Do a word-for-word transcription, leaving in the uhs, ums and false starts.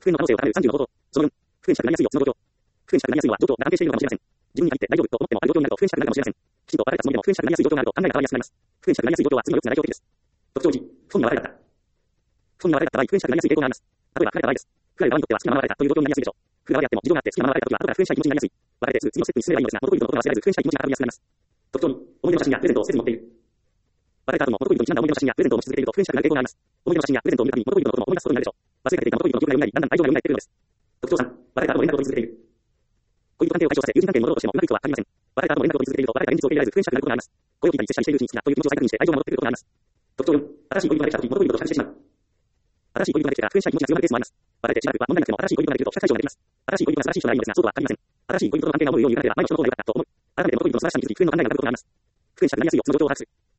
復縁の可能性を疑うさんじゅうの冒頭。そのよん、復縁したくなりやすいよ、その状況。復縁したくなりやすいのは状況が安定しているのかもしれません。自分に限って大丈夫と思ってもある状況になると復縁したくなるかもしれません。きちんと別れたつもりでも復縁したくなりやすい状況があると考えが変わりやすくなります。復縁したくなりやすい状況は次のよっつが代表的です。特徴いち、不本意な別れだった。不本意な別れだった場合、復縁したくなりやすい傾向があります。例えば、振られた場合です。振られる側にとっては好きなまま別れたという状況になりやすいでしょう。振られ合っても事情があって好きなまま別れたときは後から復縁したい気持ちになりやすい。別れてすぐ次のステップに進めばいいのですが、元恋人のことが忘れられず復縁したい気持ちが高まりやすくなります。特徴に、思い出の写真やプレゼントを捨てずに持っている。別れた後も元恋人にちなんだ思い出の写真やプレゼントを持ち続けていると復縁したくなる傾向があります。思い出の写真やプレゼントを見るたびに元恋人のことも思い出すことになるでしょう。忘れかけていた元恋人の記憶が蘇り、だんだん愛情が蘇っているのです。特徴さん、別れた後も連絡を取り続けている。恋人関係を解消させ、友人関係に戻ろうとしてもうまくいくとは限りません。別れた後も連絡を取り続けていると別れた現実を受け入れられず復縁したくなることがあります。恋を聞いたり接したりしているうちに好きだという気持ちを再確認して愛情が戻ってくることがあります。特徴よん、新しい恋人ができたとき元恋人と比較してしまう。新しい恋人ができてから復縁したい気持ちが強まるケースもあります。別れてしばらくは問題なくても新しい恋人ができると比較対象ができます。新しい恋人が素晴らしい人ならいいのですが、そうとは限りません。新しい恋人との関係が思うようにいかなければ前の人の方が良かったと思う。改めて元恋人の素晴らしさに気づき、復縁の考えが浮かぶことがあります。復縁したくなりやすいよ、その状況を把握する。